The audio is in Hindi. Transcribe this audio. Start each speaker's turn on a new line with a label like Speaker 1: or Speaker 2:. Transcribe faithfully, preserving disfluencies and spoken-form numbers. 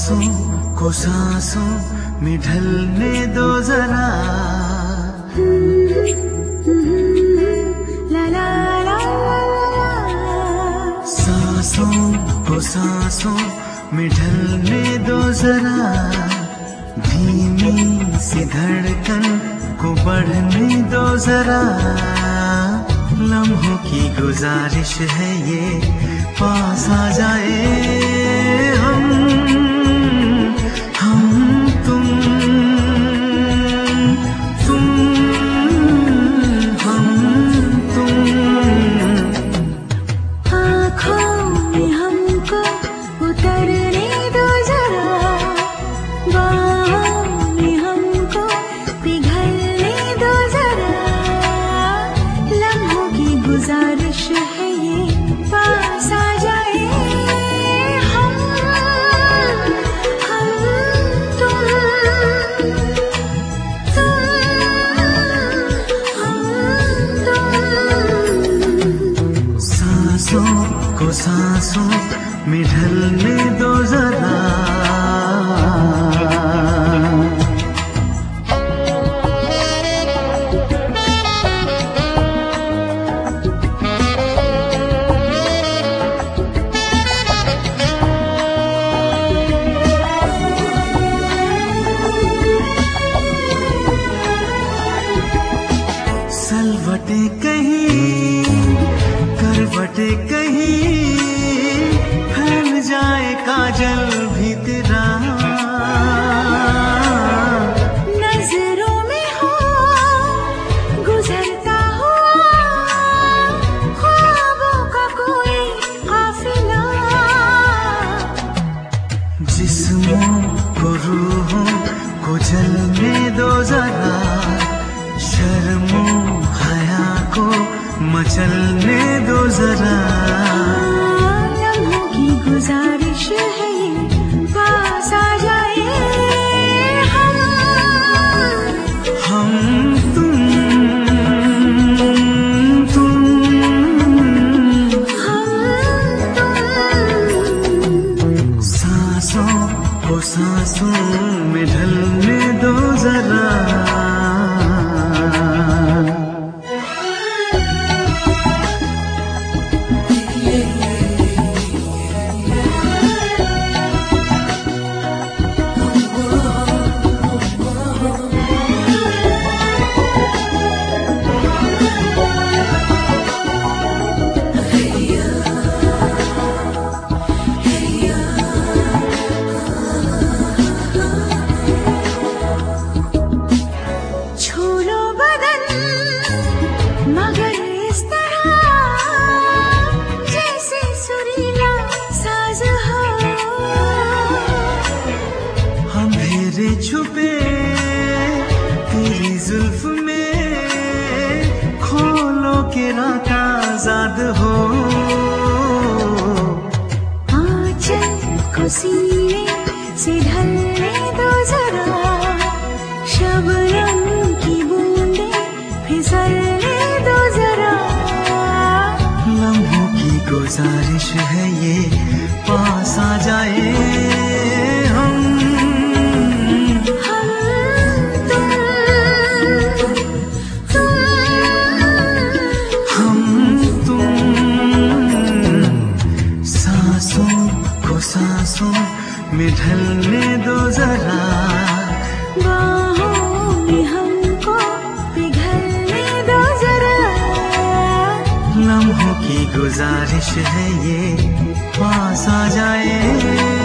Speaker 1: सांसों को सांसों में ढलने दो जरा,
Speaker 2: ला ला ला ला।
Speaker 1: सांसों को सांसों में ढलने दो जरा, धीमी सी धड़कन को बढ़ने दो जरा। लम्हों की गुजारिश है ये, पास आ जाए हम हम तुम तुम हम तुम।
Speaker 2: आँखों में हमको उतरने दो जरा, बाहों में हमको पिघलने दो जरा। लम्हों की गुजारिश है ये, पास आ जाए हम हम तुम तुम हम तुम।
Speaker 1: सांसों को सांसों में ढलने दो जरा। सलवटे कहीं करवटे कहीं, फैल जाए काजल भी तेरा।
Speaker 2: नजरों में हो गुजरता हुआ ख्वाबों का कोई काफिला।
Speaker 1: जिस्मों को रूहों को जलने दो जरा, शर्मो हया को मचलने दो जरा।
Speaker 2: लम्हों की गुजारिश है ये, पास आ जाए हम
Speaker 1: हम तुम तुम
Speaker 2: हम तुम।
Speaker 1: सांसों को सांसों में ढलने दो जरा।
Speaker 2: मगर इस तरह जैसे सुरीला साज हो।
Speaker 1: अंधेरे छुपे तेरी जुल्फ में, खोलो के रात आजाद हो।
Speaker 2: आंचल को सीने से ढलने दो जरा, शबनम की बूंदें फिसलने दो जरा।
Speaker 1: लम्हों की गुजारिश है ये, पास आ जाए हम
Speaker 2: हम तुम तुम
Speaker 1: हम तुम। सांसों को सांसों में ढलने दो जरा,
Speaker 2: बाहों में हमको पिघलने दो जरा।
Speaker 1: लम्हों की गुजारिश है ये, पास आ जाए।